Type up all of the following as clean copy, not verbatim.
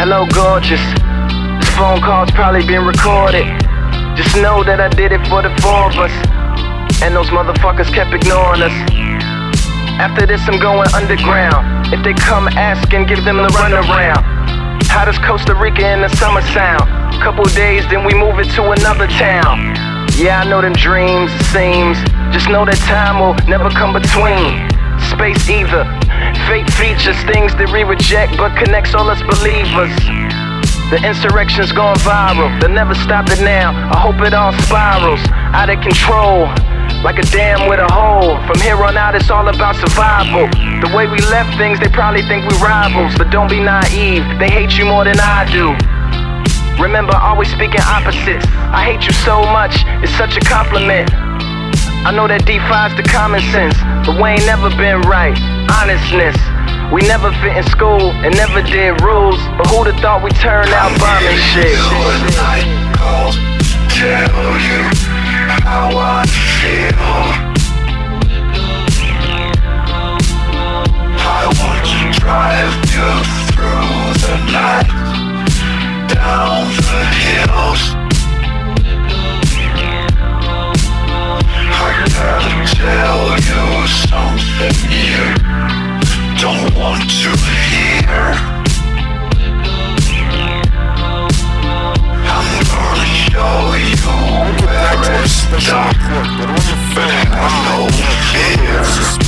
Hello, gorgeous. This phone call's probably been recorded. Just know that I did it for the four of us, and those motherfuckers kept ignoring us. After this, I'm going underground. If they come asking, give them the runaround. How does Costa Rica in the summer sound? Couple days, then we move it to another town. Yeah, I know them dreams, it seems. Just know that time will never come between. Space either. Fate features things that we reject, but connects all us believers. The insurrection's gone viral. They'll never stop it now. I hope it all spirals out of control, like a dam with a hole. From here on out, it's all about survival. The way we left things, they probably think we rivals. But don't be naive, they hate you more than I do. Remember, always speaking opposites. I hate you so much, it's such a compliment. I know that defies the common sense, but we ain't never been right. Honestness, we never fit in school and never did rules. But who'd have thought we turned out bombing shit? I called to tell you how I feel. I want to drive you through the night, down the hills. I gotta tell you something you don't want to hear. I'm gonna show you where it's dark, but have no fear.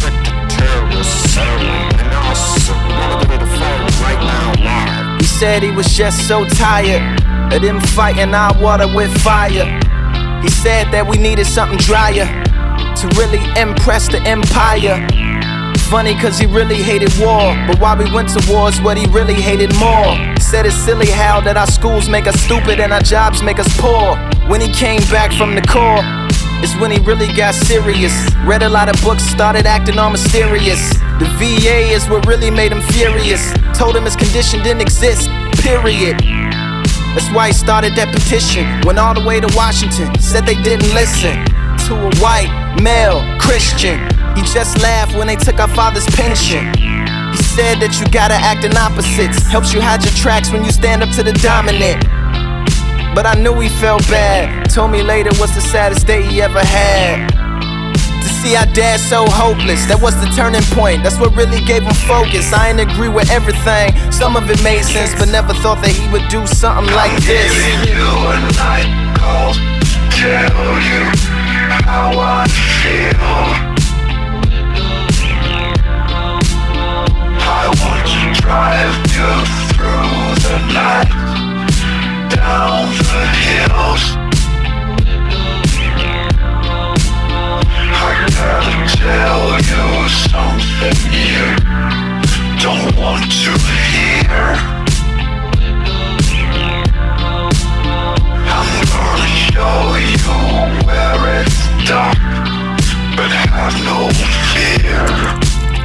He said he was just so tired of them fighting our water with fire. He said that we needed something drier to really impress the empire. Funny cause he really hated war, but why we went to war is what he really hated more. He said it's silly how that our schools make us stupid and our jobs make us poor. When he came back from the Corps is when he really got serious. Read a lot of books, started acting all mysterious. The VA is what really made him furious. Told him his condition didn't exist, period. That's why he started that petition. Went all the way to Washington, said they didn't listen to a white, male, Christian. He just laughed when they took our father's pension. He said that you gotta act in opposites. Helps you hide your tracks when you stand up to the dominant. But I knew he felt bad. Told me later what's the saddest day he ever had. To see our dad so hopeless, that was the turning point. That's what really gave him focus. I ain't agree with everything, some of it made sense, but never thought that he would do something like this. I'm giving you a night call to tell you how I feel. I want to drive you through the night, down the hills. I gotta tell you something you don't want to hear. I'm gonna show you where it's dark, but have no fear.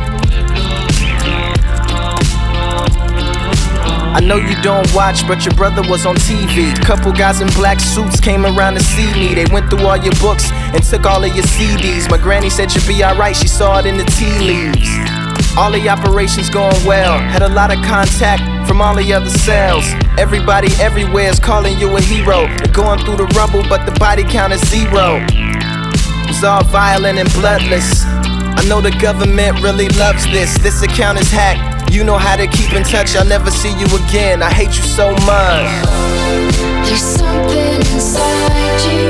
I know you don't watch, but your brother was on TV. Couple guys in black suits came around to see me. They went through all your books and took all of your CDs. My granny said you'd be alright, she saw it in the tea leaves. All the operations going well, had a lot of contact from all the other cells. Everybody everywhere is calling you a hero. They're going through the rubble, but the body count is 0. It was all violent and bloodless. I know the government really loves this. This account is hacked. You know how to keep in touch, I'll never see you again. I hate you so much. There's something inside you.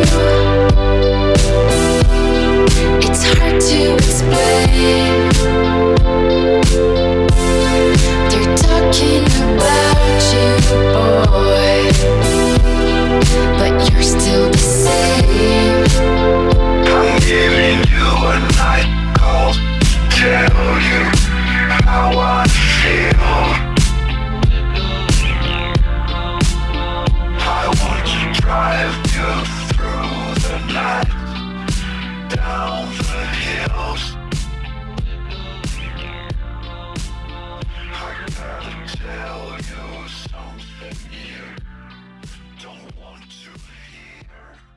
It's hard to explain. They're talking about you, boy, but you're still the same. I'm giving you a night call to tell you how I feel. I want to drive you through the night, down the hills. I gotta tell you something you don't want to hear.